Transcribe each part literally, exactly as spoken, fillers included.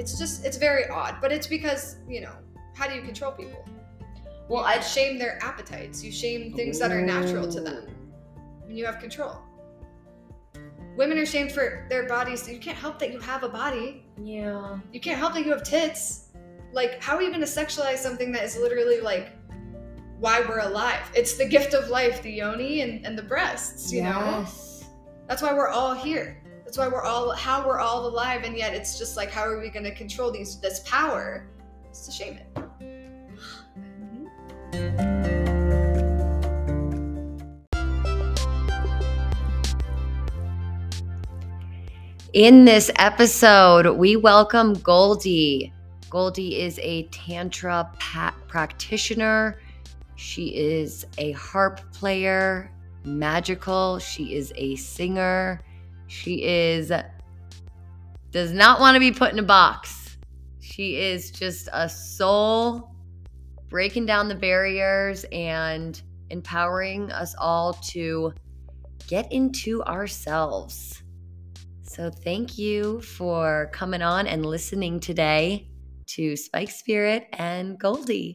it's just, it's very odd, but it's because, you know, how do you control people? Well, I I shame their appetites. You shame things that are natural to them. And you have control. Women are shamed for their bodies. You can't help that you have a body. Yeah. You can't help that you have tits. Like, how are you going to sexualize something that is literally like why we're alive? It's the gift of life, the yoni and, and the breasts, you yes. know? That's why we're all here. That's why we're all, how we're all alive. And yet it's just like, how are we going to control these, this power? It's to shame it. In this episode, we welcome Goldie. Goldie is a Tantra pa- practitioner. She is a harp player, magical. She is a singer. She is does not want to be put in a box. She is just a soul breaking down the barriers and empowering us all to get into ourselves. So thank you for coming on and listening today to Spike Spirit and Goldie.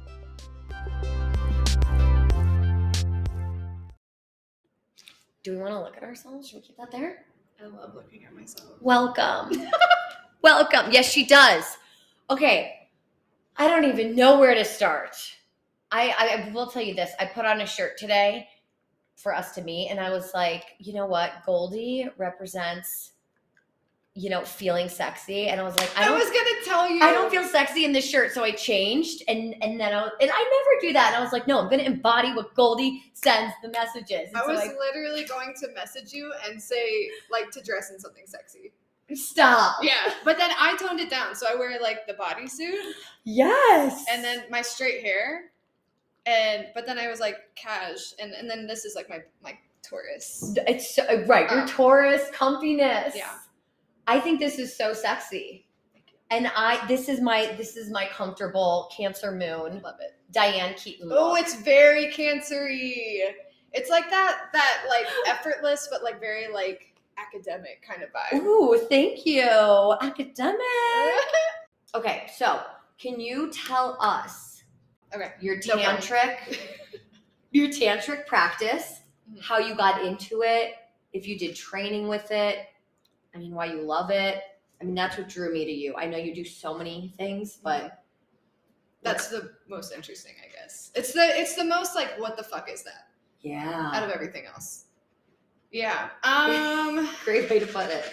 Do we want to look at ourselves? Should we keep that there? I love looking at myself. Welcome. Welcome. Yes, she does. Okay. I don't even know where to start. I, I, I will tell you this. I put on a shirt today for us to meet, and I was like, you know what? Goldie represents, you know, feeling sexy. And I was like, I, I was gonna tell you, I don't feel sexy in this shirt. So I changed, and and then I was, and I never do that. And I was like, no, I'm gonna embody what Goldie sends the messages. And I so was I, literally going to message you and say, like, to dress in something sexy. Stop. Yeah, but then I toned it down. So I wear like the bodysuit. Yes. And then my straight hair. And but then I was like cash, and, and then this is like my my Taurus. It's so, right. Your um, Taurus comfiness. Yeah. I think this is so sexy. Thank you. And I this is my this is my comfortable Cancer moon. Love it. Diane Keaton. Oh, look. it's very Cancer-y. It's like that that like effortless but like very like academic kind of vibe. Ooh, thank you. Academic. Okay, so can you tell us Okay. your No problem. tantric your tantric practice, Mhm. how you got into it, if you did training with it, I mean, why you love it. I mean, that's what drew me to you. I know you do so many things, but That's the most interesting, I guess. It's the it's the most like, what the fuck is that? yeah. Out of everything else. Yeah. Um Great way to put it.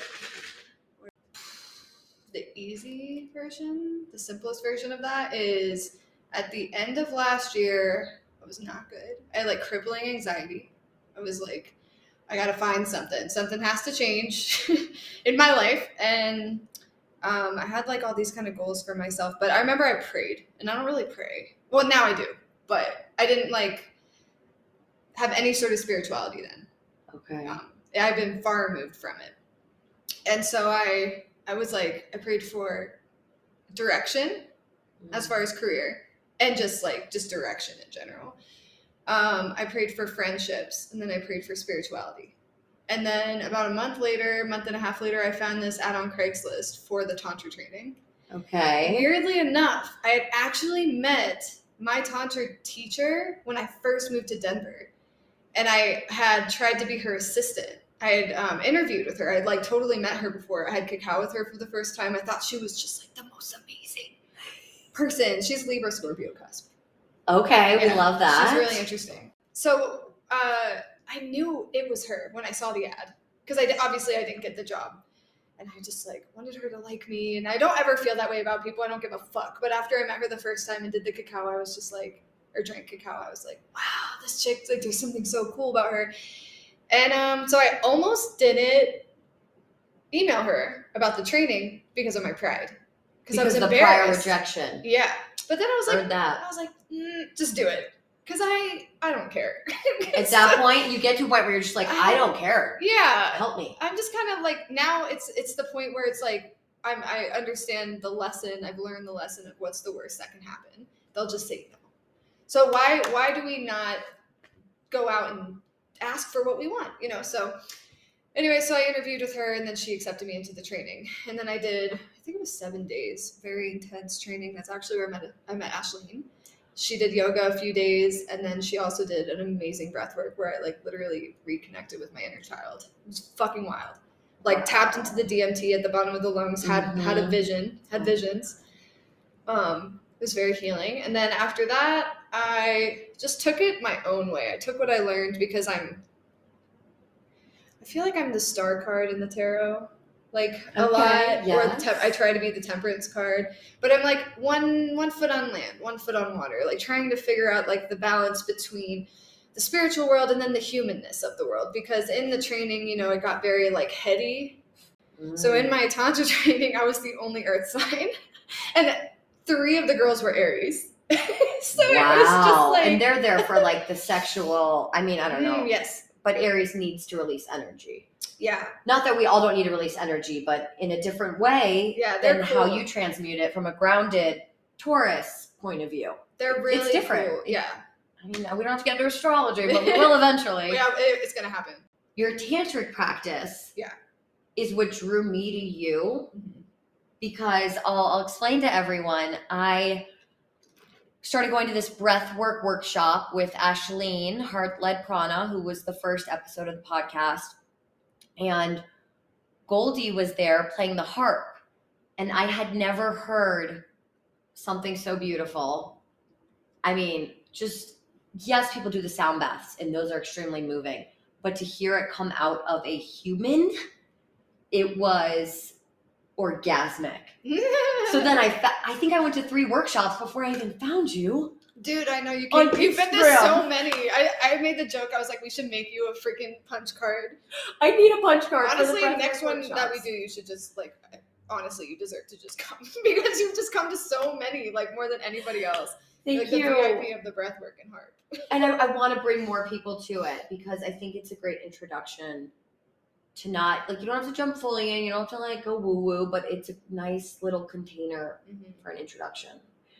the easy version, the simplest version of that is at the end of last year, I was not good. I had like crippling anxiety. I was like, I gotta find something. Something has to change in my life. And um, I had like all these kind of goals for myself. But I remember I prayed, and I don't really pray. Well, now I do, but I didn't like have any sort of spirituality then. Okay. Um, I've been far removed from it. And so I I was like, I prayed for direction as far as career and just like just direction in general. Um, I prayed for friendships, and then I prayed for spirituality. And then about a month later, month and a half later, I found this ad on Craigslist for the Tantra training. Okay. Weirdly enough, I had actually met my Tantra teacher when I first moved to Denver. And I had tried to be her assistant. I had um, interviewed with her. I had like totally met her before. I had cacao with her for the first time. I thought she was just like the most amazing person. She's Libra Scorpio cusp. Okay, we Yeah, love that. She's really interesting. So uh, I knew it was her when I saw the ad, because I obviously I didn't get the job, and I just like wanted her to like me. And I don't ever feel that way about people. I don't give a fuck. But after I met her the first time and did the cacao, I was just like, or drank cacao, I was like, wow, this chick, like, there's something so cool about her. And um, so I almost didn't email her about the training because of my pride, because I was of the prior embarrassed. rejection. Yeah, but then I was like, Heard that. I was like, mm, just do it, because I I don't care. At that point, you get to a point where you're just like, I don't care. Yeah, Help me. I'm just kind of like, now it's it's the point where it's like I'm I understand the lesson. I've learned the lesson of what's the worst that can happen. They'll just say no. So why why do we not go out and ask for what we want? You know. So Anyway, so I interviewed with her, and then she accepted me into the training. And then I did, I think it was seven days, very intense training. That's actually where I met, I met Ashleen. She did yoga a few days, and then she also did an amazing breath work where I like literally reconnected with my inner child. It was fucking wild. Like tapped into the D M T at the bottom of the lungs, had mm-hmm. had a vision, had visions. Um, it was very healing. And then after that, I just took it my own way. I took what I learned because I'm, I feel like I'm the star card in the tarot. Like a okay, lot, yes. or the te- I try to be the temperance card, but I'm like one one foot on land, one foot on water, like trying to figure out like the balance between the spiritual world and then the humanness of the world. Because in the training, you know, it got very like heady. Mm. So in my Tantra training, I was the only earth sign, and three of the girls were Aries. So wow. it was just like, and they're there for like the sexual. I mean, I don't know. Mm, yes, but Aries needs to release energy. Yeah. Not that we all don't need to release energy, but in a different way yeah, than cool. how you transmute it from a grounded Taurus point of view. They're really it's different. Cool. Yeah. I mean, we don't have to get into astrology, but we will eventually. Yeah, it, it's going to happen. Your tantric practice yeah. is what drew me to you mm-hmm. because I'll, I'll explain to everyone. I started going to this breath work workshop with Ashleen, Heart-Led Prana, who was the first episode of the podcast. And Goldie was there playing the harp. And I had never heard something so beautiful. I mean, just, yes, people do the sound baths, and those are extremely moving. But to hear it come out of a human, it was orgasmic. So then I, fa- I think I went to three workshops before I even found you. Dude, I know you can. You've been to so many. I, I made the joke. I was like, we should make you a freaking punch card. I need a punch card. Honestly, for the next one workshops. that we do, you should just like. Honestly, you deserve to just come because you've just come to so many, like more than anybody else. Thank like you. The V I P of the breathwork and harp. And I, I want to bring more people to it because I think it's a great introduction to not like you don't have to jump fully in, you don't have to like go woo woo, but it's a nice little container mm-hmm. for an introduction.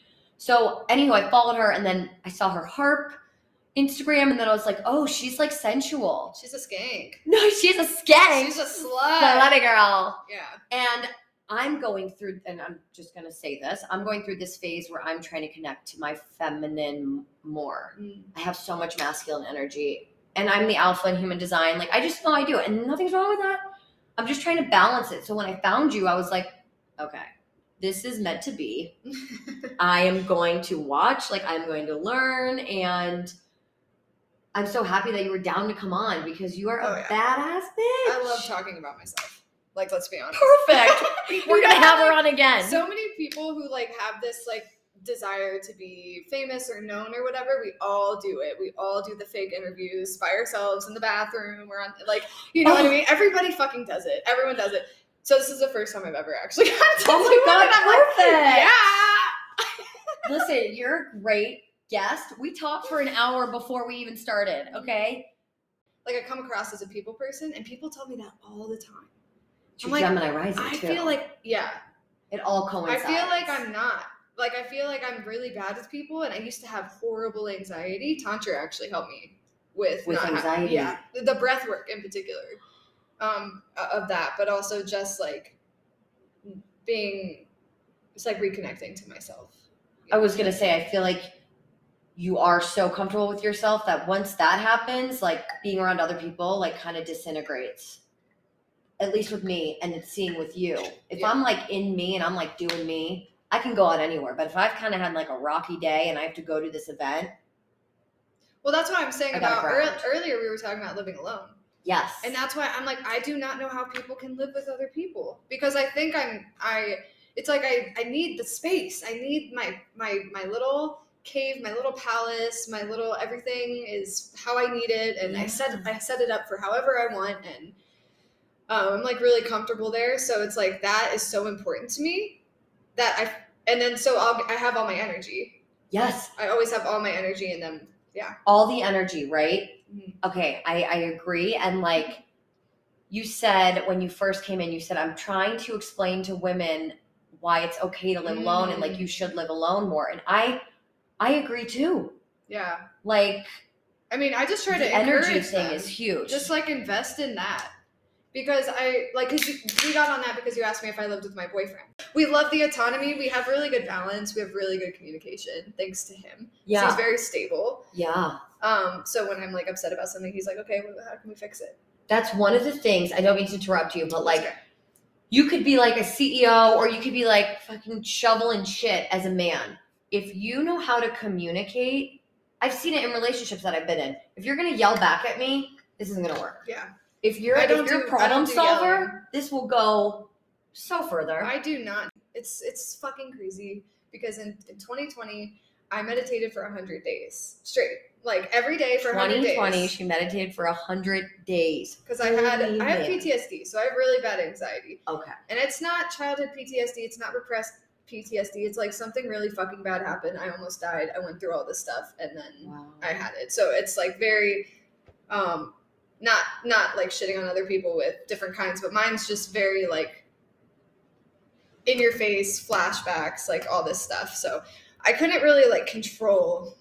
So anyway, I followed her and then I saw her harp Instagram and then I was like, oh, she's like sensual. She's a skank. No, she's a skank. She's a slut. Slutty girl. Yeah. And I'm going through, and I'm just going to say this, I'm going through this phase where I'm trying to connect to my feminine more. Mm. I have so much masculine energy and I'm the alpha in human design. Like I just know I do and nothing's wrong with that. I'm just trying to balance it. So when I found you, I was like, okay, this is meant to be. I am going to watch, like I'm going to learn. And I'm so happy that you were down to come on because you are a oh, yeah. badass bitch. I love talking about myself. Like, let's be honest. Perfect. We're going to have her on again. So many people who like have this like desire to be famous or known or whatever, we all do it. We all do the fake interviews by ourselves in the bathroom or on like, you know oh. what I mean? Everybody fucking does it. Everyone does it. So this is the first time I've ever actually gotten to oh do my God, it. I'm perfect. Like, yeah. Listen, you're a great guest. We talked for an hour before we even started, okay? Like I come across as a people person and people tell me that all the time. I'm like, Gemini rising I too. feel like, yeah. It all coincides. I feel like I'm not. Like, I feel like I'm really bad with people, and I used to have horrible anxiety. Tantra actually helped me with, with not anxiety. Having, yeah, the breath work in particular um, of that, but also just, like, being, it's like reconnecting to myself. I was going to say, I feel like you are so comfortable with yourself that once that happens, like, being around other people, like, kind of disintegrates. At least with me, and it's seeing with you. If yeah. I'm like in me and I'm like doing me, I can go out anywhere. But if I've kind of had like a rocky day and I have to go to this event. Well, that's what I'm saying I about earlier, earlier we were talking about living alone. Yes. And that's why I'm like, I do not know how people can live with other people because I think I'm, I, it's like I, I need the space. I need my, my, my little cave, my little palace, my little everything is how I need it. And yeah. I set, I set it up for however I want. And Um, I'm like really comfortable there. So it's like, that is so important to me that I, and then so I'll, I have all my energy. Yes. I always have all my energy in them. Yeah. All the energy, right? Mm-hmm. Okay. I, I agree. And like you said, when you first came in, you said, I'm trying to explain to women why it's okay to live mm-hmm. alone and like, you should live alone more. And I, I agree too. Yeah. Like, I mean, I just try the to energy encourage thing them. Is huge. Just like invest in that. because I like because we got on that because you asked me if I lived with my boyfriend. We love the autonomy. We have really good balance. We have really good communication thanks to him. Yeah. So he's very stable. Yeah. Um. So when I'm like upset about something, he's like, okay, well, how can we fix it? That's one of the things. I don't mean to interrupt you, but like Okay. you could be like a C E O or you could be like fucking shoveling shit as a man. If you know how to communicate, I've seen it in relationships that I've been in. If you're gonna yell back at me, this isn't gonna work. Yeah. If you're I if don't you're do- a I problem don't do yelling. solver, this will go so further. I do not. It's it's fucking crazy because in, in twenty twenty I meditated for one hundred days straight. Like every day for one hundred twenty twenty, days. she meditated for one hundred days. Because I had Holy I have man. P T S D, so I have really bad anxiety. Okay. And it's not childhood P T S D, it's not repressed P T S D. It's like something really fucking bad happened. I almost died. I went through all this stuff and then Wow. I had it. So it's like very um not not like shitting on other people with different kinds, but mine's just very like in your face, flashbacks, like all this stuff. So I couldn't really like control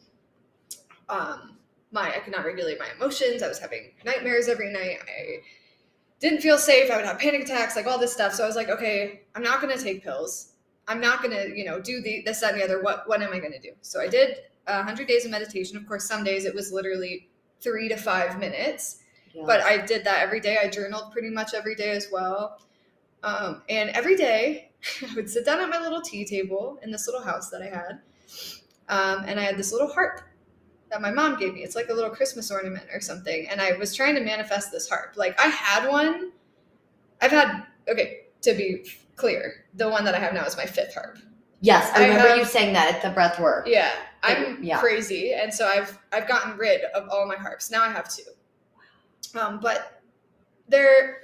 um my I could not regulate my emotions. I was having nightmares every night. I didn't feel safe. I would have panic attacks, like all this stuff. So I was like, okay, I'm not gonna take pills. I'm not gonna, you know, do the this, that, and the other. What what am I gonna do? So I did a hundred days of meditation. Of course, some days it was literally three to five minutes. Yeah. But I did that every day. I journaled pretty much every day as well. Um, and every day I would sit down at my little tea table in this little house that I had. Um, and I had this little harp that my mom gave me. It's like a little Christmas ornament or something. And I was trying to manifest this harp. Like I had one. I've had, okay, to be clear, the one that I have now is my fifth harp. Yes, I I remember have- you saying that at the breath work. Yeah, I'm Yeah. crazy. And so I've I've gotten rid of all my harps. Now I have two. Um, but they're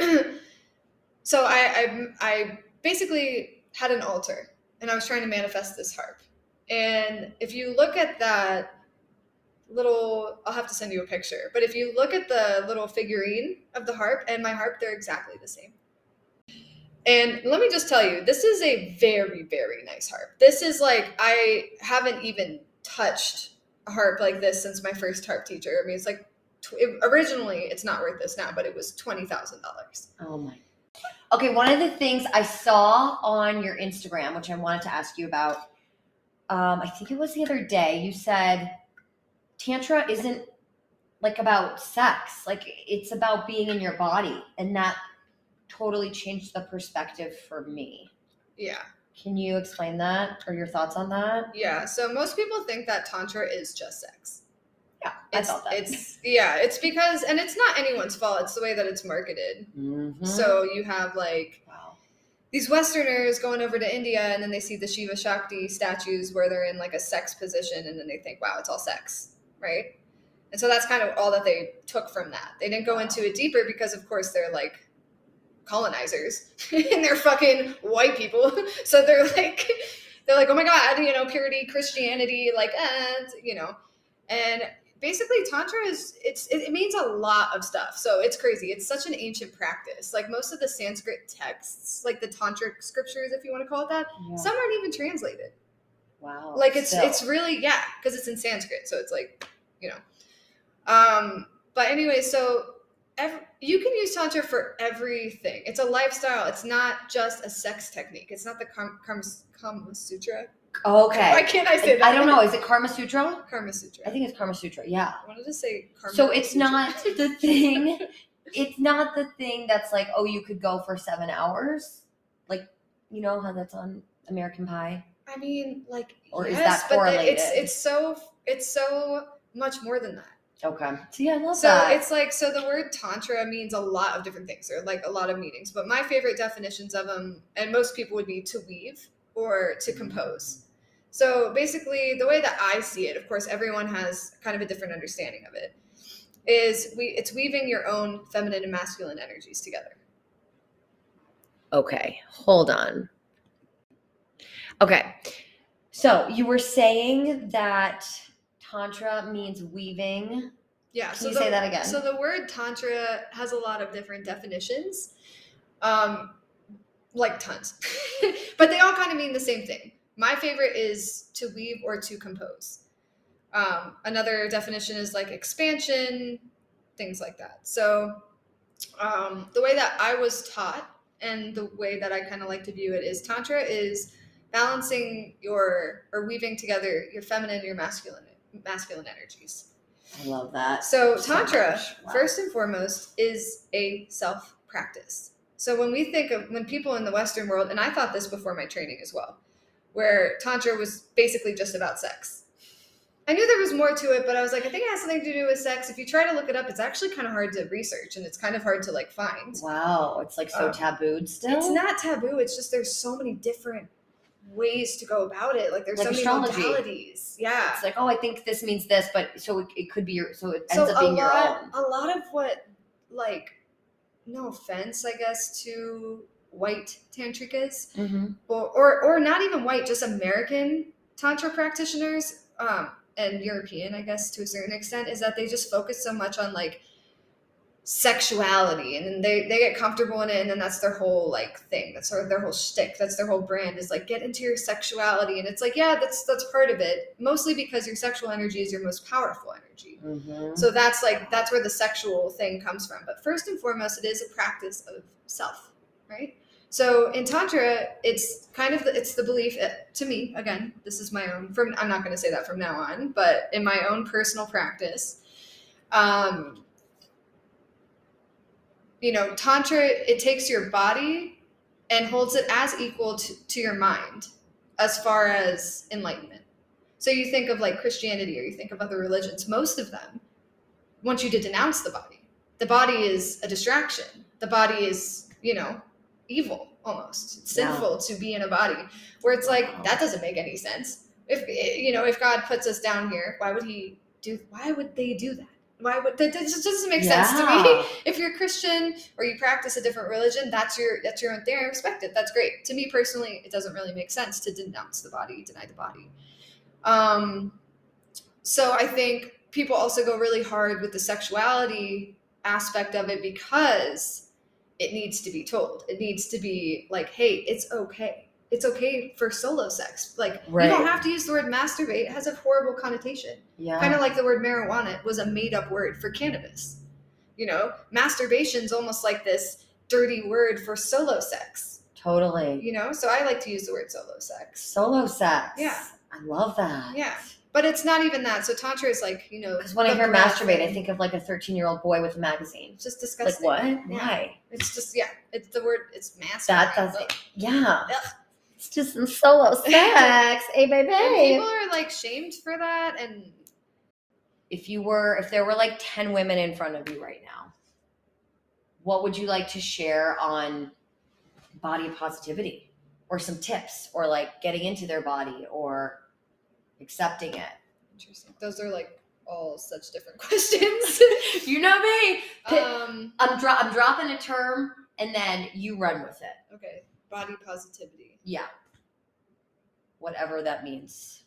so I, I I basically had an altar and I was trying to manifest this harp. And if you look at that little, I'll have to send you a picture, but if you look at the little figurine of the harp and my harp, they're exactly the same. And let me just tell you, this is a very, very nice harp. This is like, I haven't even touched a harp like this since my first harp teacher. I mean, it's like, It, originally it's not worth this now, but it was twenty thousand dollars. Oh my. Okay, one of the things I saw on your Instagram, which I wanted to ask you about, um, I think it was the other day, you said Tantra isn't like about sex. Like it's about being in your body. And that totally changed the perspective for me. Yeah. Can you explain that or your thoughts on that? Yeah. So most people think that Tantra is just sex. Yeah, I It's, felt that. it's yeah, it's because, and it's not anyone's fault. It's the way that it's marketed. Mhm. So you have like Wow. these Westerners going over to India and then they see the Shiva Shakti statues where they're in like a sex position and then they think, wow, it's all sex, right? And so that's kind of all that they took from that. They didn't go into it deeper because of course they're like colonizers and they're fucking white people. So they're like, they're like, oh my God, you know, purity, Christianity, like, and, you know, and basically Tantra is, it's, it, it means a lot of stuff. So it's crazy. It's such an ancient practice. Like most of the Sanskrit texts, like the Tantric scriptures, if you want to call it that, Yeah. some aren't even translated. Wow. Like it's, Still. it's really, yeah, because it's in Sanskrit. So it's like, you know, um, but anyway, so every, you can use Tantra for everything. It's a lifestyle. It's not just a sex technique. It's not the Karma, Karma, Kama Sutra. Okay. Why can't I say that? I don't know. Is it Karma Sutra? Karma Sutra. I think it's Karma Sutra. Yeah. I wanted to say Karma So it's Sutra. not the thing. It's not the thing that's like, oh, you could go for seven hours. Like, you know how that's on American Pie? I mean, like, Or is yes, that but the- correlated? it's it's so it's so much more than that. Okay. See, I love So that. it's like, so the word Tantra means a lot of different things. There are like a lot of meanings, but my favorite definitions of them, and most people would be to weave or to compose. So basically the way that I see it, of course, everyone has kind of a different understanding of it, is we it's weaving your own feminine and masculine energies together. Okay. Hold on. Okay. So you were saying that Tantra means weaving. Yeah. Can so you the, say that again? So the word Tantra has a lot of different definitions, um, like tons, but they all kind of mean the same thing. My favorite is to weave or to compose. Um, another definition is like expansion, things like that. So um, the way that I was taught and the way that I kind of like to view it is Tantra is balancing your or weaving together your feminine and your masculine masculine energies. I love that. So, so Tantra, wow. first and foremost, is a self practice. So when we think of when people in the Western world, and I thought this before my training as well, where Tantra was basically just about sex. I knew there was more to it, but I was like, I think it has something to do with sex. If you try to look it up, it's actually kind of hard to research and it's kind of hard to like find. Wow, it's like so um, tabooed still? It's not taboo. It's just there's so many different ways to go about it. Like there's like so astrology. many modalities. Yeah. It's like, oh, I think this means this, but so it, it could be your, so it ends so up being a your lot, own. A lot of what, like, no offense, I guess, to white tantrikas, mm-hmm. or, or or not even white, just American tantra practitioners, um, and European, I guess, to a certain extent, is that they just focus so much on like sexuality, and then they they get comfortable in it, and then that's their whole like thing. That's sort of their whole shtick. That's their whole brand, is like, get into your sexuality, and it's like, yeah, that's that's part of it, mostly because your sexual energy is your most powerful energy. Mm-hmm. So that's like that's where the sexual thing comes from. But first and foremost, it is a practice of self, right? So in Tantra, it's kind of the, it's the belief, to me, again, this is my own, from I'm not going to say that from now on, but in my own personal practice, um, you know, Tantra, it takes your body and holds it as equal to, to your mind as far as enlightenment. So you think of like Christianity, or you think of other religions, most of them want you to denounce the body. The body is a distraction. The body is, you know, evil almost. It's sinful yeah. to be in a body, where it's like, wow. that doesn't make any sense. If, you know, if God puts us down here, why would he do, why would they do that? Why would that just doesn't make yeah. sense to me. If you're a Christian or you practice a different religion, that's your that's your own thing. I respect it. That's great. To me personally, it doesn't really make sense to denounce the body, deny the body. Um, so I think people also go really hard with the sexuality aspect of it, because it needs to be told. It needs to be like, hey, it's okay. It's okay for solo sex. Like, right. you don't have to use the word masturbate. It has a horrible connotation. Yeah. Kind of like the word marijuana was a made up word for cannabis. You know, masturbation's almost like this dirty word for solo sex. Totally. You know, so I like to use the word solo sex. Solo sex. Yeah. I love that. Yeah. But it's not even that. So Tantra is like, you know. Because when I hear masturbate, thing. I think of like a thirteen-year-old boy with a magazine. It's just disgusting. Like what? Yeah. Why? It's just, yeah. It's the word, it's masturbate. That doesn't, yeah. Ugh. It's just some solo sex. Hey, baby. And people are like shamed for that. And if you were, if there were like ten women in front of you right now, what would you like to share on body positivity, or some tips, or like getting into their body, or accepting it? Interesting. Those are like all such different questions. You know me. Um, I'm, dro- I'm dropping a term, and then you run with it. Okay. Body positivity. Yeah. Whatever that means.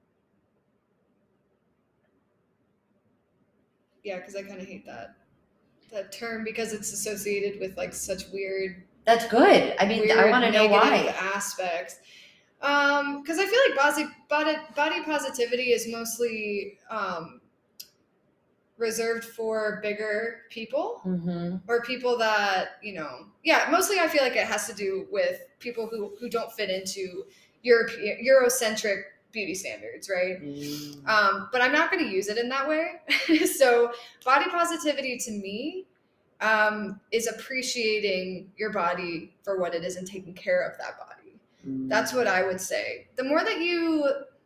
Yeah, because I kind of hate that that term, because it's associated with like such weird. That's good. I mean, I want to know why. Aspects. Um, because I feel like body, body body positivity is mostly um, reserved for bigger people, mm-hmm. or people that, you know, yeah, mostly I feel like it has to do with people who, who don't fit into European, Eurocentric beauty standards, right? Mm. Um, but I'm not going to use it in that way. So body positivity to me um, is appreciating your body for what it is and taking care of that body. Mm. That's what I would say. The more that you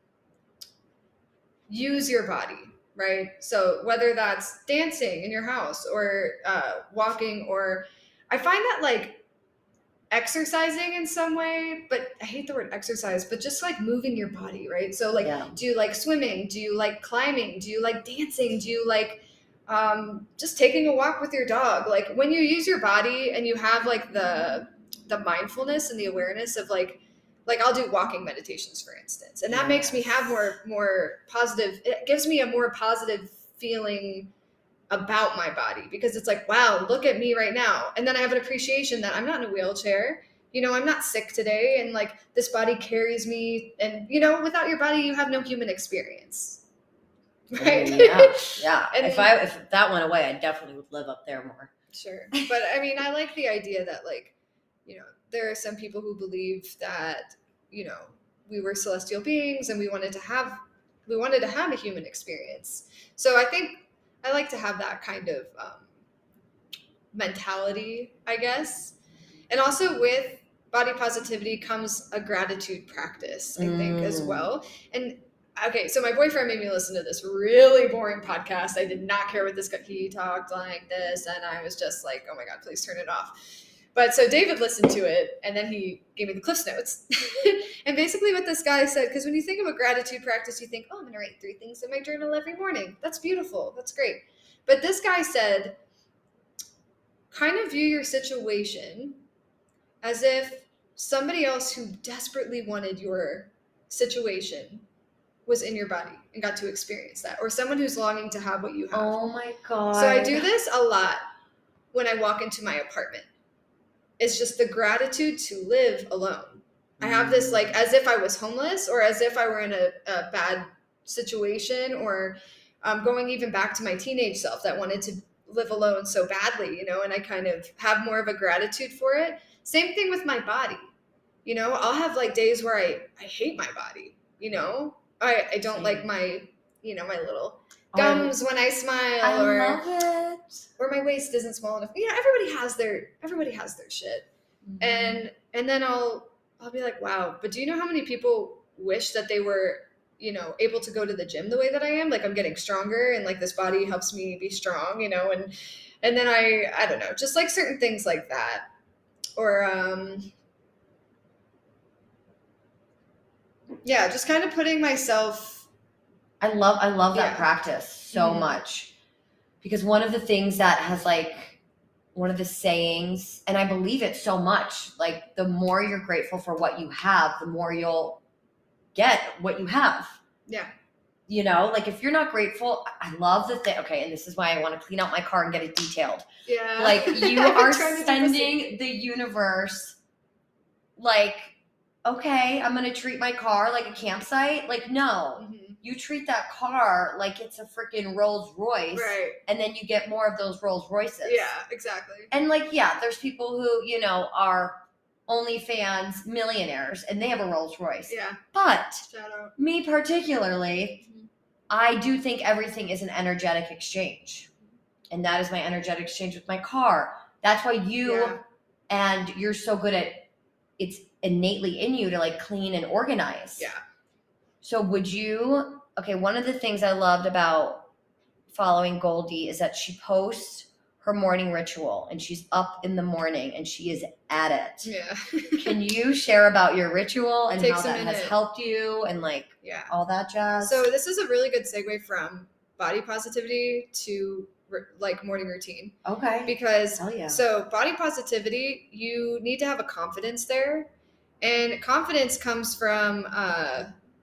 use your body, right? So whether that's dancing in your house, or uh, walking, or I find that like exercising in some way, but I hate the word exercise, but just like moving your body, right? So like, yeah. do you like swimming? Do you like climbing? Do you like dancing? Do you like um, just taking a walk with your dog? Like when you use your body and you have like the the mindfulness and the awareness of like, like I'll do walking meditations, for instance, and that yes. makes me have more more positive. It gives me a more positive feeling about my body, because it's like, wow, look at me right now. And then I have an appreciation that I'm not in a wheelchair. You know, I'm not sick today. And like this body carries me. And, you know, without your body, you have no human experience. Right? Yeah. Yeah. And if I, if that went away, I definitely would live up there more. Sure. But I mean, I like the idea that, like, you know, there are some people who believe that, you know, we were celestial beings and we wanted to have, we wanted to have a human experience. So I think I like to have that kind of um, mentality, I guess. And also with body positivity comes a gratitude practice, I think, as Mm. well. And okay, so my boyfriend made me listen to this really boring podcast. I did not care what this guy, he talked like this, and I was just like, oh my God, please turn it off. But so David listened to it, and then he gave me the Cliffs Notes. And basically what this guy said, because when you think of a gratitude practice, you think, oh, I'm going to write three things in my journal every morning. That's beautiful. That's great. But this guy said, kind of view your situation as if somebody else who desperately wanted your situation was in your body and got to experience that, or someone who's longing to have what you have. Oh my God. So I do this a lot when I walk into my apartment. It's just the gratitude to live alone. I have this, like, as if I was homeless, or as if I were in a, a bad situation, or um, going even back to my teenage self that wanted to live alone so badly, you know, and I kind of have more of a gratitude for it. Same thing with my body. You know, I'll have like days where I, I hate my body, you know, I, I don't Same. like my, you know, my little Oh, gums when I smile, I or love it. or my waist isn't small enough. You know, everybody has their everybody has their shit. Mhm. And and then I'll I'll be like, wow, but do you know how many people wish that they were, you know, able to go to the gym the way that I am? Like, I'm getting stronger, and like this body helps me be strong, you know, and and then I I don't know, just like certain things like that. Or um yeah, just kind of putting myself I love I love that Yeah. practice so Mhm. much, because one of the things that has, like, one of the sayings, and I believe it so much, like, the more you're grateful for what you have, the more you'll get what you have. yeah. You know, like, if you're not grateful, I love the thing. Okay, and this is why I want to clean out my car and get it detailed. Yeah. Like, you I've been are trying to do the sending same. the universe, like, okay, I'm going to treat my car like a campsite. Like, no, Mhm. you treat that car like it's a freaking Rolls Royce, Right. and then you get more of those Rolls Royces. Yeah, exactly. And, like, yeah, there's people who, you know, are OnlyFans millionaires and they have a Rolls Royce. Yeah. But Shout out. me particularly, Mhm. I do think everything is an energetic exchange. And that is my energetic exchange with my car. That's why you Yeah. and you're so good at, it's innately in you to, like, clean and organize. Yeah. So would you, okay, one of the things I loved about following Goldie is that she posts her morning ritual, and she's up in the morning and she is at it. Yeah. Can you share about your ritual and Takes how a that has minute. helped you and, like, Yeah. all that jazz? So this is a really good segue from body positivity to like morning routine, okay. because Hell yeah. so body positivity, you need to have a confidence there, and confidence comes from uh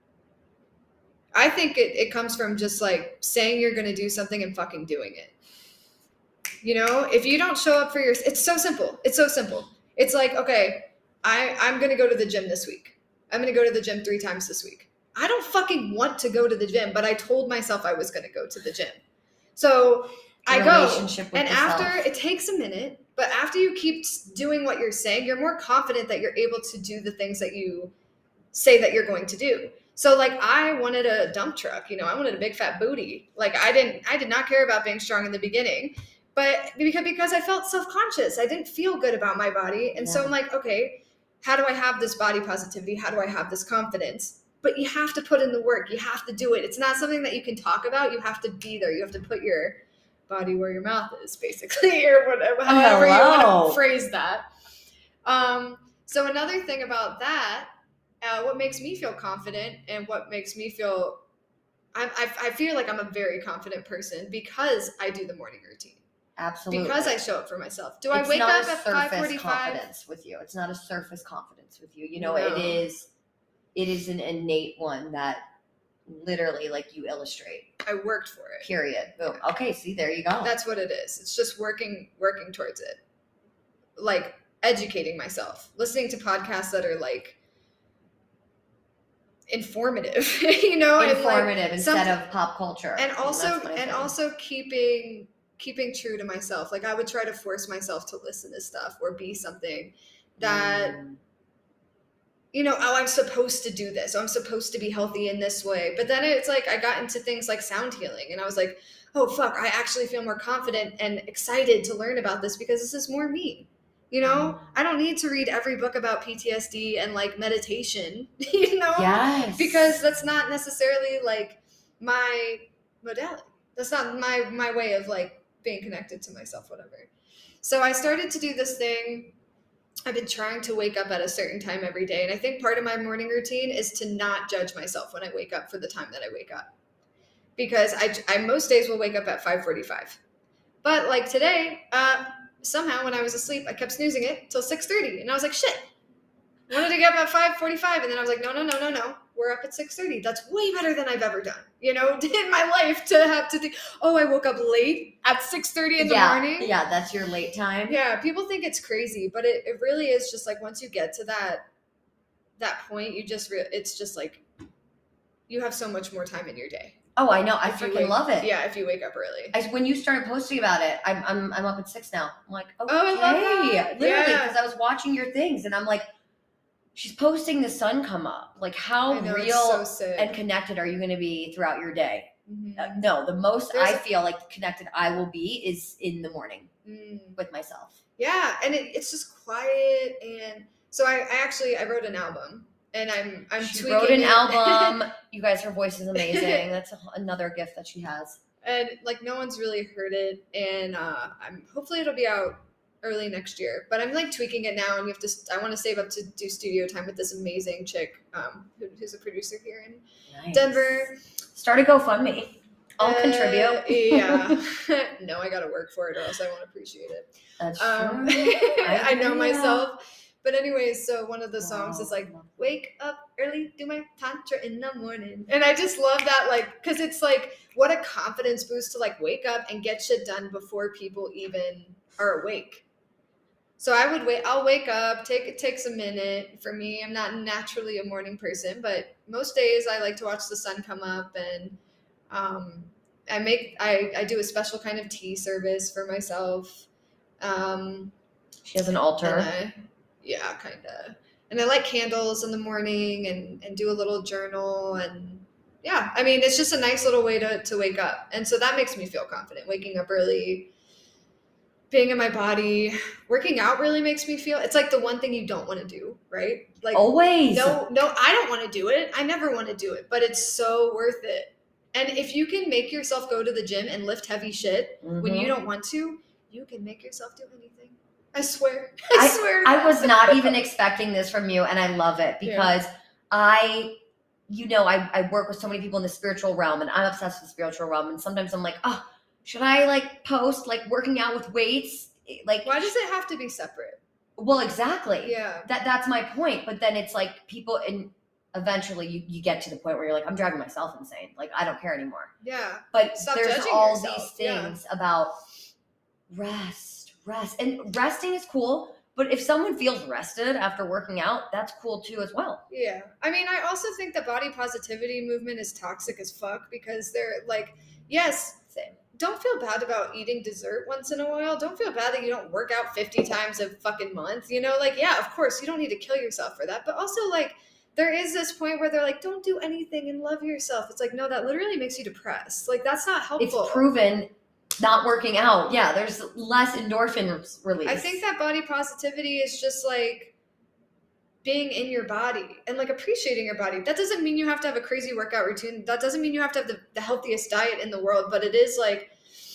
I think it, it comes from just like saying you're going to do something and fucking doing it. You know, if you don't show up for your, it's so simple. It's so simple. It's like, okay, I, I'm going to go to the gym this week. I'm going to go to the gym three times this week. I don't fucking want to go to the gym, but I told myself I was going to go to the gym. So I go, Relationship with and the after, self. it takes a minute, but after you keep doing what you're saying, you're more confident that you're able to do the things that you say that you're going to do. So like, I wanted a dump truck, you know, I wanted a big fat booty. Like I didn't, I did not care about being strong in the beginning, but because, because I felt self-conscious, I didn't feel good about my body. And Yeah. so I'm like, okay, how do I have this body positivity? How do I have this confidence? But you have to put in the work. You have to do it. It's not something that you can talk about. You have to be there. You have to put your body where your mouth is, basically, or whatever, however you want Hello. to phrase that. Um, so another thing about that, Uh, what makes me feel confident and what makes me feel, I, I, I feel like I'm a very confident person because I do the morning routine. Absolutely. Because I show up for myself. Do It's I wake not up a at five surface forty-five? confidence with you. It's not a surface confidence with you. You know, No. it is, it is an innate one that literally, like, you illustrate. I worked for it. Period. Boom. Okay, see, there you go. That's what it is. It's just working, working towards it. Like educating myself, listening to podcasts that are like informative, you know, informative and like instead some, of pop culture. and also That's my and thing. also keeping keeping true to myself. Like I would try to force myself to listen to stuff or be something that, mm. you know, oh, I'm supposed to do this. Oh, I'm supposed to be healthy in this way. But then it's like I got into things like sound healing, and I was like, oh, fuck, I actually feel more confident and excited to learn about this because this is more me. You know, I don't need to read every book about P T S D and like meditation, you know, yes. because that's not necessarily like my modality. That's not my, my way of like being connected to myself, whatever. So I started to do this thing. I've been trying to wake up at a certain time every day. And I think part of my morning routine is to not judge myself when I wake up for the time that I wake up. Because I, I most days will wake up at five forty-five. But like today, uh, somehow when I was asleep, I kept snoozing it till six thirty. And I was like, shit, I wanted to get up at five forty-five. And then I was like, no, no, no, no, no. We're up at six thirty. That's way better than I've ever done, you know, in my life to have to think, oh, I woke up late at six thirty in the yeah, morning. Yeah, that's your late time. Yeah, people think it's crazy, but it, it really is just like once you get to that that point, you just, re- it's just like you have so much more time in your day. Oh, I know. I If you freaking wake- love it. Yeah, if you wake up early. I, when you started posting about it, I'm I'm I'm up at six now. I'm like, okay, Oh, I love that. literally, Yeah. because I was watching your things, and I'm like, she's posting the sun come up. Like, how I know, real it's so sick. and connected are you going to be throughout your day? Mhm. Uh, no, the most There's I a- feel like connected I will be is in the morning Mm. with myself. Yeah, and it, it's just quiet, and so I, I actually I wrote an album, and I'm I'm She tweaking wrote an it. album. You guys, her voice is amazing. That's a, another gift that she has. And like no one's really heard it, and uh, I'm hopefully it'll be out early next year. But I'm like tweaking it now, and you have to. I want to save up to do studio time with this amazing chick, um, who, who's a producer here in Nice. Denver. Start a GoFundMe. I'll Uh, contribute. Yeah. No, I gotta work for it, or else I won't appreciate it. That's Um, true. I, I know know. myself. But anyways, so one of the songs Wow. is like, wake up early, do my tantra in the morning. And I just love that, like, because it's like, what a confidence boost to like wake up and get shit done before people even are awake. So I would wait, I'll wake up, take it takes a minute. For me, I'm not naturally a morning person, but most days I like to watch the sun come up, and um, I make, I, I do a special kind of tea service for myself. Um, She has an altar. and I, yeah, kind of. And I light candles in the morning and, and do a little journal. And yeah, I mean, it's just a nice little way to, to wake up. And so that makes me feel confident. Waking up early, being in my body, working out really makes me feel, it's like the one thing you don't want to do, right? Like, Always. no, no, I don't want to do it. I never want to do it, but it's so worth it. And if you can make yourself go to the gym and lift heavy shit Mhm. when you don't want to, you can make yourself do anything. I swear. I, I- swear. to I God. was not even expecting this from you, and I love it because I, you know, I, I work with so many people in the spiritual realm, and I'm obsessed with the spiritual realm. And sometimes I'm like, oh, should I like post like working out with weights? Like, Why does it have to be separate? well, exactly. Yeah. That that's my point. But then it's like people, and eventually you, you get to the point where you're like, I'm driving myself insane. Like, I don't care anymore. Yeah. But Stop there's judging all yourself. these Yeah. things about rest, rest. And resting is cool. But if someone feels rested after working out, that's cool too as well. Yeah. I mean, I also think the body positivity movement is toxic as fuck because they're like, yes, Same. don't feel bad about eating dessert once in a while. Don't feel bad that you don't work out fifty times a fucking month. You know, like, yeah, of course, you don't need to kill yourself for that. But also, like, there is this point where they're like, don't do anything and love yourself. It's like, no, that literally makes you depressed. Like, that's not helpful. It's proven not working out. Yeah, there's less endorphin release. I think that body positivity is just like being in your body and like appreciating your body. That doesn't mean you have to have a crazy workout routine. That doesn't mean you have to have the, the healthiest diet in the world, but it is like,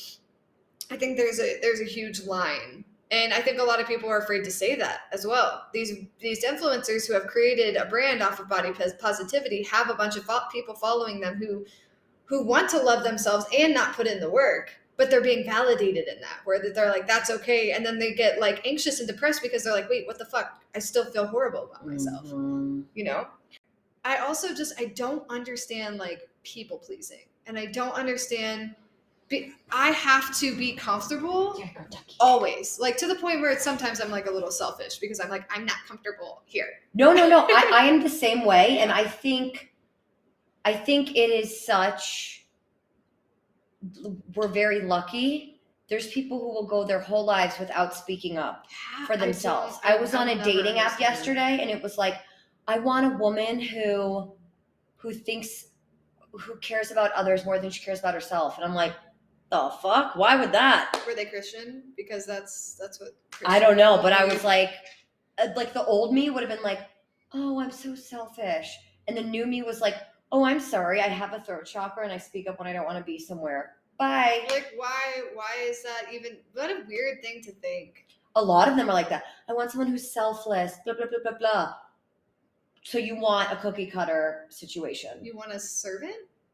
I think there's a there's a huge line. And I think a lot of people are afraid to say that as well. These these influencers who have created a brand off of body pos- positivity have a bunch of fo- people following them who who want to love themselves and not put in the work, but they're being validated in that, where they're like, that's okay. And then they get like anxious and depressed because they're like, wait, what the fuck? I still feel horrible about myself, Mhm. you know? I also just, I don't understand like people pleasing. And I don't understand, be, I have to be comfortable Yeah, you're a ducky. always. Like to the point where it's sometimes I'm like a little selfish because I'm like, I'm not comfortable here. No, no, no. I, I am the same way, and I think, I think it is such. We're very lucky There's people who will go their whole lives without speaking up Yeah, for themselves. I, I, I was on a dating app understand. yesterday, and it was like, I want a woman who who thinks, who cares about others more than she cares about herself. And I'm like, the fuck? Why would that? Were they Christian? Because that's that's what Christian I don't know, but I believe. was like, like the old me would have been like, oh, I'm so selfish. And the new me was like, oh, I'm sorry, I have a throat chakra and I speak up when I don't want to be somewhere. Bye. Like, why why is that even, what a weird thing to think. A lot of them are like that. I want someone who's selfless, blah, blah, blah, blah, blah. So you want a cookie cutter situation. You want a servant?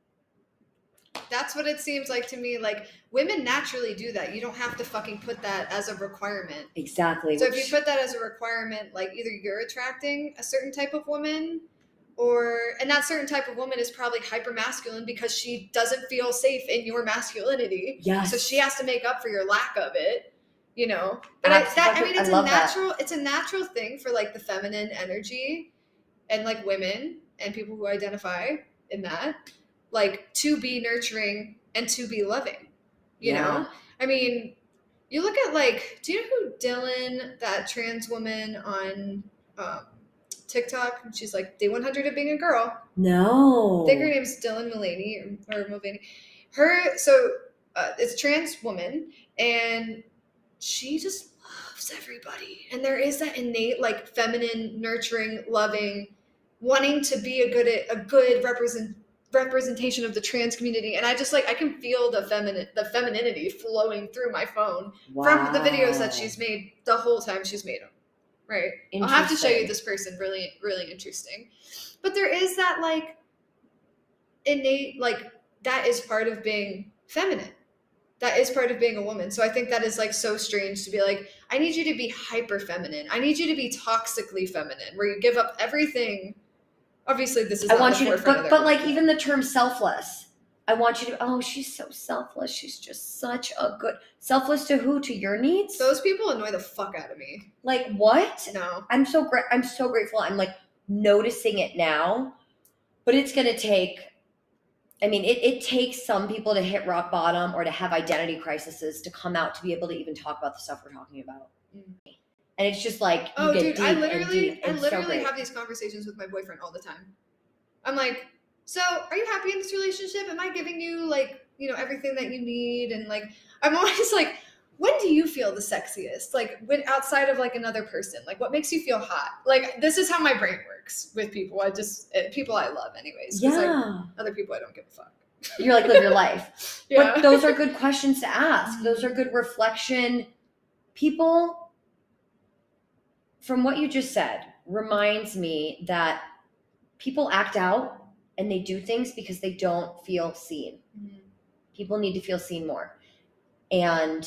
That's what it seems like to me. Like, women naturally do that. You don't have to fucking put that as a requirement. Exactly. So which... if you put that as a requirement, like either you're attracting a certain type of woman, or, and that certain type of woman is probably hyper masculine because she doesn't feel safe in your masculinity. Yes. So she has to make up for your lack of it, you know? But I, that, I mean, it's I a natural, that. it's a natural thing for like the feminine energy and like women and people who identify in that, like to be nurturing and to be loving, you yeah. know? I mean, you look at like, do you know who Dylan, that trans woman on um, TikTok? She's like day one hundred of being a girl. No. I think her name's Dylan Mulvaney or, or Mulvaney. Her, so uh, it's a trans woman and she just loves everybody. And there is that innate like feminine, nurturing, loving, wanting to be a good, a good represent, representation of the trans community. And I just like, I can feel the feminine, the femininity flowing through my phone wow. from the videos that she's made the whole time she's made them. Right. I'll have to show you this person. Really, really interesting. But there is that like innate, like that is part of being feminine. That is part of being a woman. So I think that is like so strange to be like, I need you to be hyper feminine. I need you to be toxically feminine, where you give up everything. Obviously this is I not want the you to, forefront but, of but like even the term selfless. I want you to, oh, she's so selfless. She's just such a good, selfless to who? To your needs? Those people annoy the fuck out of me. Like what? No. I'm so great. I'm so grateful. I'm like noticing it now, but it's going to take, I mean, it, it takes some people to hit rock bottom or to have identity crises to come out to be able to even talk about the stuff we're talking about. Mm. And it's just like, oh, dude, I literally, deep, I literally so have these conversations with my boyfriend all the time. I'm like, so are you happy in this relationship? Am I giving you like, you know, everything that you need? And like, I'm always like, when do you feel the sexiest? Like when outside of like another person, like what makes you feel hot? Like, this is how my brain works with people. I just, people I love anyways. Yeah. Like, other people I don't give a fuck. You're like, live your life. Yeah. But those are good questions to ask. Those are good reflection. People, from what you just said, reminds me that people act out and they do things because they don't feel seen. Mm-hmm. People need to feel seen more. And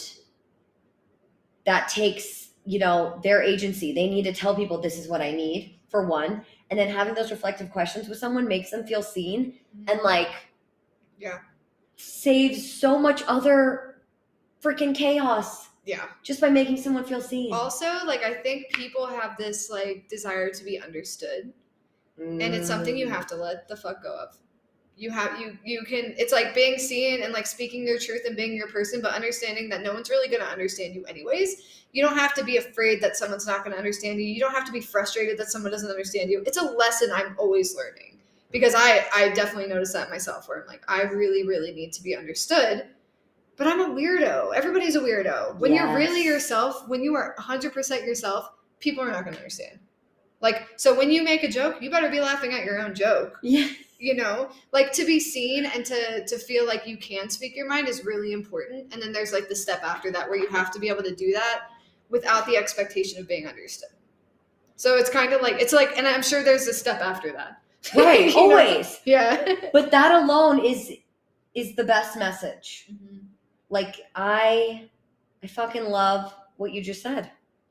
that takes, you know, their agency. They need to tell people this is what I need, for one. And then having those reflective questions with someone makes them feel seen mm-hmm. and like, yeah, saves so much other freaking chaos. Yeah. Just by making someone feel seen. Also, like, I think people have this like desire to be understood. Mm. And it's something you have to let the fuck go of. You have, you, you can, it's like being seen and like speaking your truth and being your person, but understanding that no one's really going to understand you anyways. You don't have to be afraid that someone's not going to understand you. You don't have to be frustrated that someone doesn't understand you. It's a lesson I'm always learning because I, I definitely noticed that myself where I'm like, I really, really need to be understood, but I'm a weirdo. Everybody's a weirdo. When yes. you're really yourself, when you are one hundred percent yourself, people are not going to understand. Like, so when you make a joke, you better be laughing at your own joke. Yeah. You know, like to be seen and to, to feel like you can speak your mind is really important. And then there's like the step after that where you have to be able to do that without the expectation of being understood. So it's kind of like, it's like, and I'm sure there's a step after that. Right. Always. Know? Yeah. But that alone is, is the best message. Mm-hmm. Like I, I fucking love what you just said.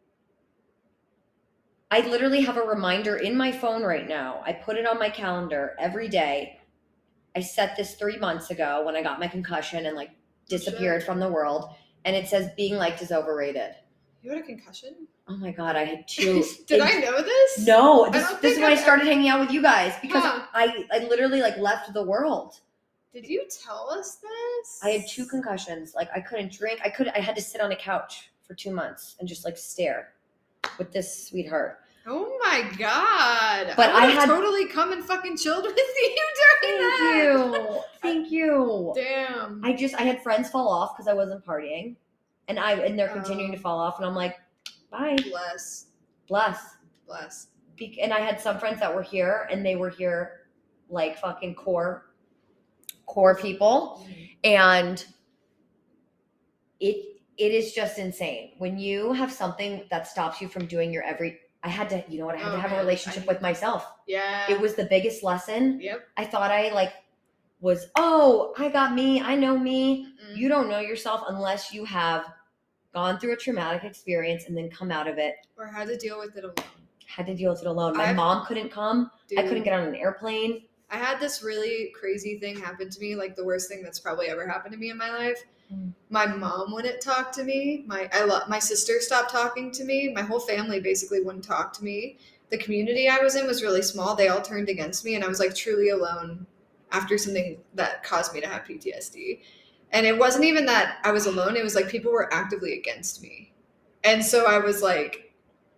I literally have a reminder in my phone right now. I put it on my calendar every day. I set this three months ago when I got my concussion and like disappeared sure. from the world. And it says being liked is overrated. You had a concussion? Oh my God, I had two. Did I know this? No, this, this is when I started ever... hanging out with you guys because huh. I, I literally like left the world. Did you tell us this? I had two concussions. Like I couldn't drink. I could. I had to sit on a couch for two months and just like stare with this sweetheart. Oh my god! But I, I had totally come and fucking chilled with you during Thank that. you. Thank you. Damn. I just I had friends fall off because I wasn't partying, and I and they're continuing Oh. to fall off, and I'm like, bye, Bless. bless. Bless. Be- and I had some friends that were here, and they were here like fucking core, core people, and it it is just insane when you have something that stops you from doing your every. I had to, you know what? I had Oh, to have man. a relationship I- with myself. Yeah. It was the biggest lesson. Yep. I thought I like was, oh, I got me. I know me. Mm-mm. You don't know yourself unless you have gone through a traumatic experience and then come out of it. Or had to deal with it alone. Had to deal with it alone. My I've- mom couldn't come. Dude, I couldn't get on an airplane. I had this really crazy thing happen to me, like the worst thing that's probably ever happened to me in my life. Mm. My mom wouldn't talk to me. My I lo- my sister stopped talking to me. My whole family basically wouldn't talk to me. The community I was in was really small. They all turned against me, and I was like truly alone after something that caused me to have P T S D. And it wasn't even that I was alone. It was like people were actively against me. And so I was like,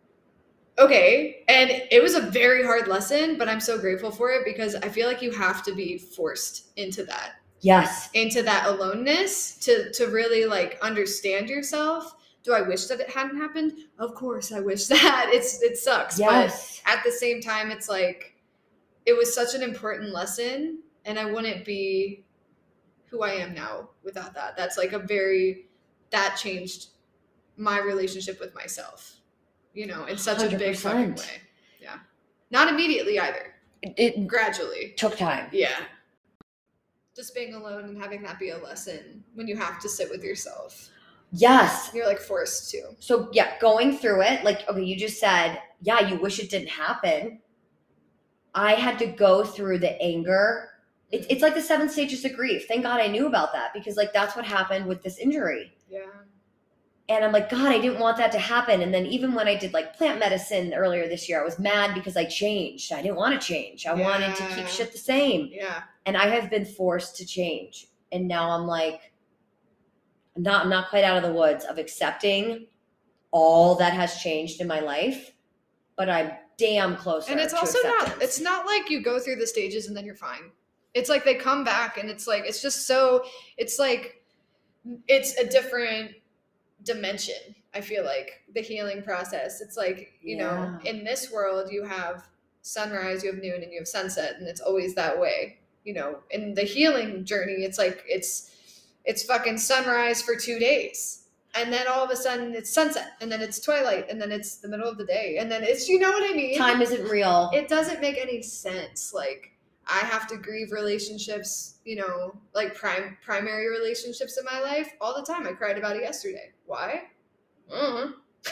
okay. And it was a very hard lesson, but I'm so grateful for it because I feel like you have to be forced into that. Yes. Into that aloneness to to really like understand yourself. Do I wish that it hadn't happened? Of course I wish that. It's it sucks. Yes. But at the same time, it's like it was such an important lesson, and I wouldn't be who I am now without that. That's like a very that changed my relationship with myself, you know, in such a big fucking one hundred percent. way. Yeah. Not immediately either. It, it Gradually. took time. Yeah. Just being alone and having that be a lesson when you have to sit with yourself. Yes. You're like forced to. So yeah, going through it, like, okay, you just said, yeah, you wish it didn't happen. I had to go through the anger. It's it's like the seven stages of grief. Thank God I knew about that because like that's what happened with this injury. Yeah. And I'm like, God, I didn't want that to happen. And then even when I did like plant medicine earlier this year, I was mad because I changed. I didn't want to change. I wanted to keep Yeah. shit the same. Yeah. And I have been forced to change. And now I'm like, I'm not, I'm not quite out of the woods of accepting all that has changed in my life, but I'm damn closer. And it's to also not acceptance. it's not like you go through the stages and then you're fine. It's like they come back and it's like it's just so it's like it's a different dimension. I feel like the healing process. It's like, you know, Yeah. in this world you have sunrise, you have noon, and you have sunset, and it's always that way. You know, in the healing journey, it's like it's it's fucking sunrise for two days. And then all of a sudden it's sunset, and then it's twilight, and then it's the middle of the day, and then it's, you know what I mean? Time isn't real. It doesn't make any sense. Like, I have to grieve relationships, you know, like prime primary relationships in my life all the time. I cried about it yesterday. Why? Mm.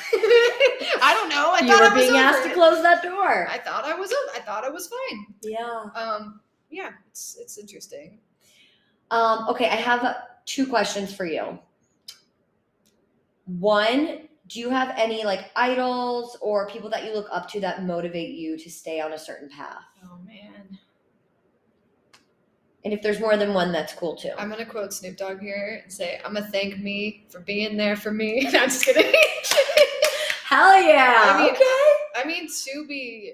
I don't know. I you thought were I was being over asked it. to close that door. I thought I was. I thought I was fine. Yeah. Um. Yeah. It's it's interesting. Um, okay, I have uh, two questions for you. One, do you have any like idols or people that you look up to that motivate you to stay on a certain path? Oh man. And if there's more than one, that's cool too. I'm gonna quote Snoop Dogg here and say, "I'm gonna thank me for being there for me." No, I'm just kidding. Hell yeah. I mean, okay. I mean, to be,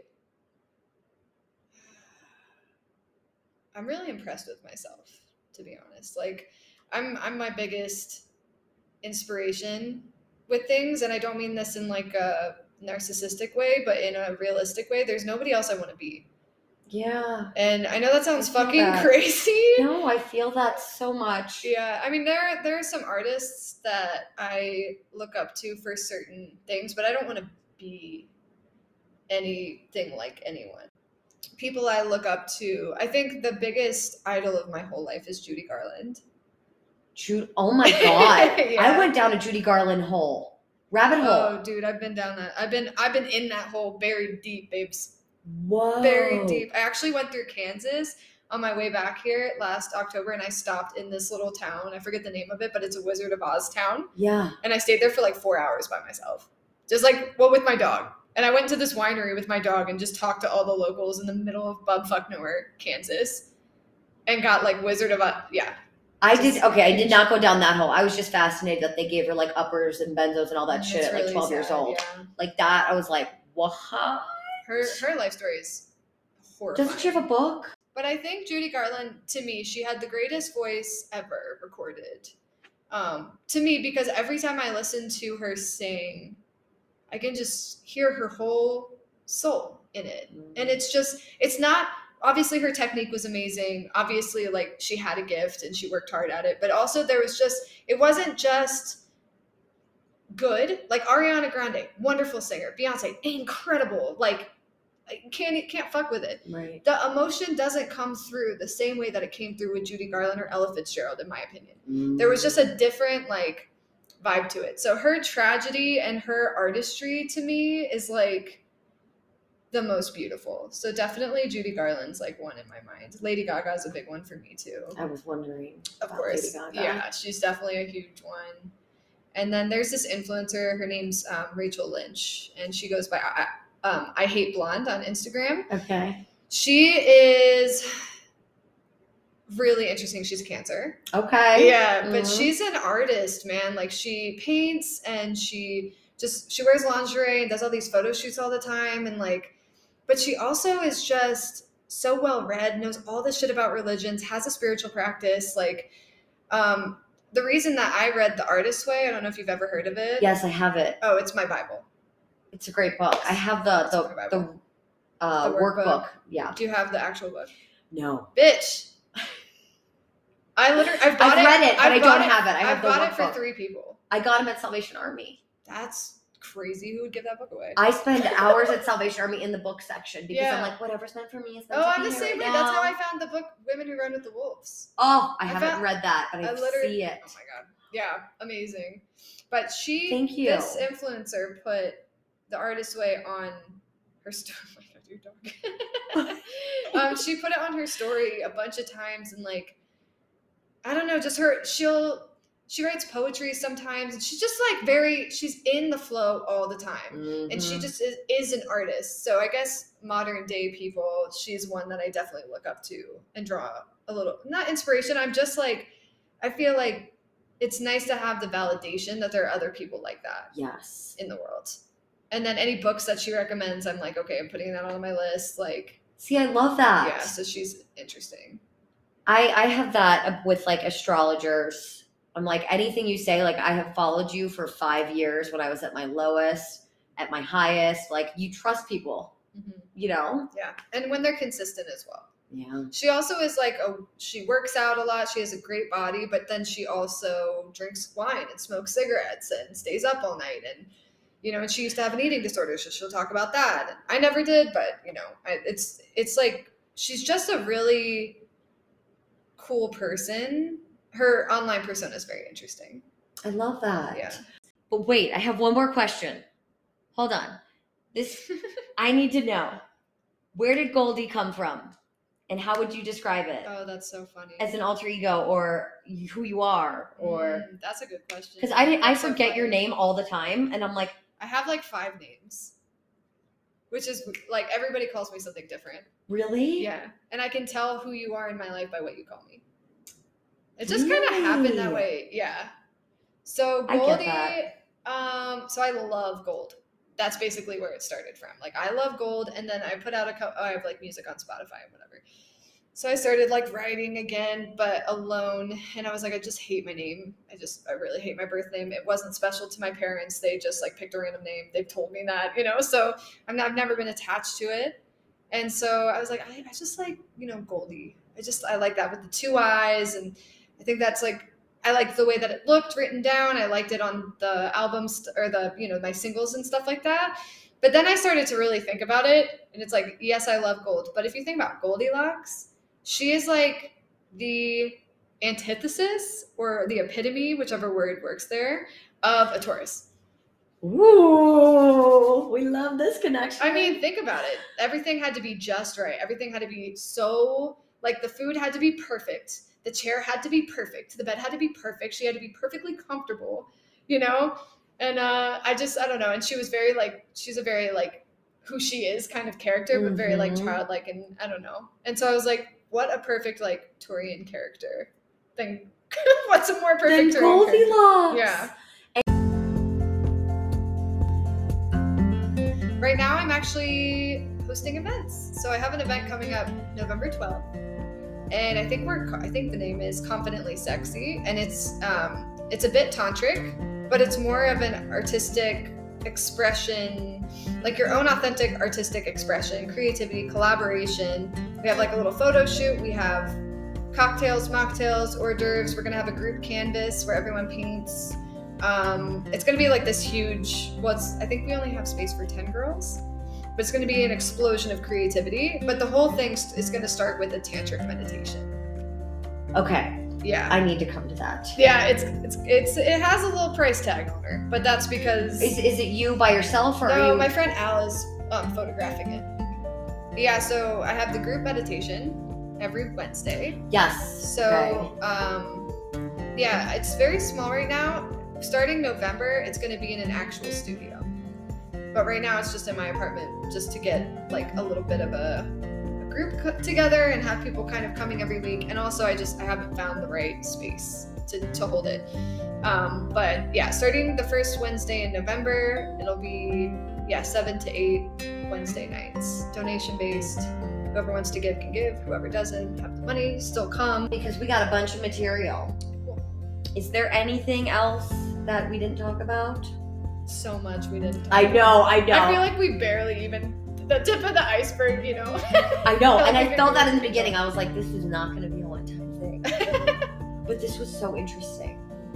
I'm really impressed with myself, to be honest. Like, I'm I'm my biggest inspiration with things, and I don't mean this in like a narcissistic way, but in a realistic way. There's nobody else I want to be. Yeah. And I know that sounds I feel fucking that. crazy. No, I feel that so much. Yeah, I mean there are, there are some artists that I look up to for certain things, but I don't want to be anything like anyone. People I look up to, I think the biggest idol of my whole life is Judy Garland. Jude, oh my God. Yeah. I went down a Judy Garland hole. Rabbit hole. Oh, dude, I've been down that. I've been I've been in that hole buried deep, babes. Whoa. Very deep. I actually went through Kansas on my way back here last October, and I stopped in this little town. I forget the name of it, but it's a Wizard of Oz town. Yeah. And I stayed there for like four hours by myself. Just like, well, with my dog. And I went to this winery with my dog and just talked to all the locals in the middle of bumfuck nowhere, Kansas. and got like Wizard of Oz. Yeah. I Just did okay. I did huge. not go down that hole. I was just fascinated that they gave her like uppers and benzos and all that It's shit at like really twelve years sad, old. yeah. Like that, I was like, what? Her her life story is horrifying. Doesn't she have a book? But I think Judy Garland, to me, she had the greatest voice ever recorded. Um, to me, because every time I listen to her sing, I can just hear her whole soul in it. Mm-hmm. And it's just, it's not, obviously her technique was amazing. Obviously, like, she had a gift and she worked hard at it. But also there was just, it wasn't just good. Like Ariana Grande, wonderful singer. Beyonce, incredible. Like, can't can't fuck with it. Right. The emotion doesn't come through the same way that it came through with Judy Garland or Ella Fitzgerald, in my opinion. Mm. There was just a different like vibe to it. So her tragedy and her artistry to me is like the most beautiful. So definitely Judy Garland's like one in my mind. Lady Gaga is a big one for me too. I was wondering. Of course. Yeah, she's definitely a huge one. And then there's this influencer. Her name's um, Rachel Lynch, and she goes by I, Um, I Hate Blonde on Instagram. Okay. She is really interesting. She's a Cancer. Okay. Yeah, but mm-hmm. she's an artist, man. Like she paints and she just, she wears lingerie and does all these photo shoots all the time. And like, but she also is just so well read, knows all this shit about religions, has a spiritual practice. Like, um, the reason that I read The Artist's Way, I don't know if you've ever heard of it. Yes, I have it. Oh, it's my Bible. It's a great book. I have the the the, uh, the workbook. workbook. Yeah. Do you have the actual book? No. Bitch. I literally I've bought I've it. read it, but I've I don't it, have it. I have I've the bought workbook. it for three people. I got them at Salvation Army. That's crazy. Who would give that book away? I spend hours at Salvation Army in the book section because yeah. I'm like, whatever's meant for me is meant oh, to I'm be the same right way. now. That's how I found the book Women Who Run with the Wolves. Oh, I, I haven't found, read that, but I, I see it. Oh my god. Yeah, amazing. But she, Thank you. This influencer put The Artist's Way on her story. um, she put it on her story a bunch of times, and like, I don't know, just her. She'll she writes poetry sometimes, and she's just like very. She's in the flow all the time, mm-hmm. and she just is, is an artist. So I guess modern day people, she's one that I definitely look up to and draw a little, not inspiration. I'm just like, I feel like it's nice to have the validation that there are other people like that. Yes, in the world. And then any books that she recommends, I'm like, okay, I'm putting that on my list. Like, see, I love that. Yeah, so she's interesting. I I have that with like astrologers. I'm like, anything you say, like I have followed you for five years when I was at my lowest, at my highest. Like you trust people, mm-hmm. you know? Yeah, and when they're consistent as well. Yeah. She also is like, a, she works out a lot. She has a great body, but then she also drinks wine and smokes cigarettes and stays up all night. And you know, and she used to have an eating disorder, so she'll talk about that. And I never did, but you know, I, it's it's like she's just a really cool person. Her online persona is very interesting. I love that. Yeah. But wait, I have one more question. Hold on. This I need to know. Where did Goldie come from? And how would you describe it? Oh, that's so funny. As an alter ego, or who you are, or mm, that's a good question. Because I I that's forget so your name all the time, and I'm like, I have like five names, which is like everybody calls me something different. Really? Yeah, and I can tell who you are in my life by what you call me. It just really? kind of happened that way. Yeah. So Goldie, um, so I love gold. That's basically where it started from. Like I love gold, and then I put out a co- oh, I have like music on Spotify and whatever. So I started like writing again, but alone, and I was like, I just hate my name. I just I really hate my birth name. It wasn't special to my parents. They just like picked a random name. They've told me that, you know. So I'm not, I've never been attached to it, and so I was like, I, I just like you know Goldie. I just I like that with the two eyes, and I think that's like. I liked the way that it looked written down. I liked it on the albums or the, you know, my singles and stuff like that. But then I started to really think about it. And it's like, yes, I love gold. But if you think about Goldilocks, she is like the antithesis or the epitome, whichever word works there, of a Taurus. Ooh, we love this connection. I mean, think about it. Everything had to be just right. Everything had to be so, like the food had to be perfect. The chair had to be perfect. The bed had to be perfect. She had to be perfectly comfortable, you know? And uh, I just, I don't know. And she was very like, she's a very like who she is kind of character, but very like Mhm. childlike and I don't know. And so I was like, what a perfect like Torian character thing. What's a more perfect Then Torian character? Goldilocks. Yeah. Right now I'm actually hosting events. So I have an event coming up November twelfth. And I think we're I think the name is Confidently Sexy, and it's um it's a bit tantric, but it's more of an artistic expression, like your own authentic artistic expression, creativity, collaboration. We have like a little photo shoot. We have cocktails, mocktails, hors d'oeuvres. We're gonna have a group canvas where everyone paints. Um, it's gonna be like this huge. Well, it's, I think we only have space for ten girls, but it's gonna be an explosion of creativity. But the whole thing is gonna start with a tantric meditation. Okay. Yeah. I need to come to that. Yeah, it's it's it's it has a little price tag on her, but that's because Is, is it you by yourself or no, are you? my friend Al is um, photographing it. Yeah, so I have the group meditation every Wednesday. Yes. So Okay. um, yeah, it's very small right now. Starting November, it's going to be in an actual studio, but right now it's just in my apartment, just to get like a little bit of a. group co- together and have people kind of coming every week, and also I just I haven't found the right space to, to hold it, um, but yeah, starting the first Wednesday in November, it'll be yeah seven to eight Wednesday nights, donation based. Whoever wants to give can give, whoever doesn't have the money still come. Because we got a bunch of material. Is there anything else that we didn't talk about? So much we didn't talk I know, I know. I feel like we barely even the tip of the iceberg, you know. I know, and I Like, felt that in the beginning. I was like, this is not going to be a one-time thing. But this was so interesting.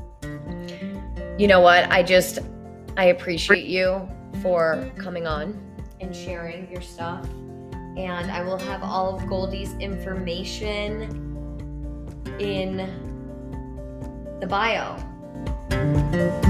You know what? I just, I appreciate you for coming on and sharing your stuff. And I will have all of Goldie's information in the bio.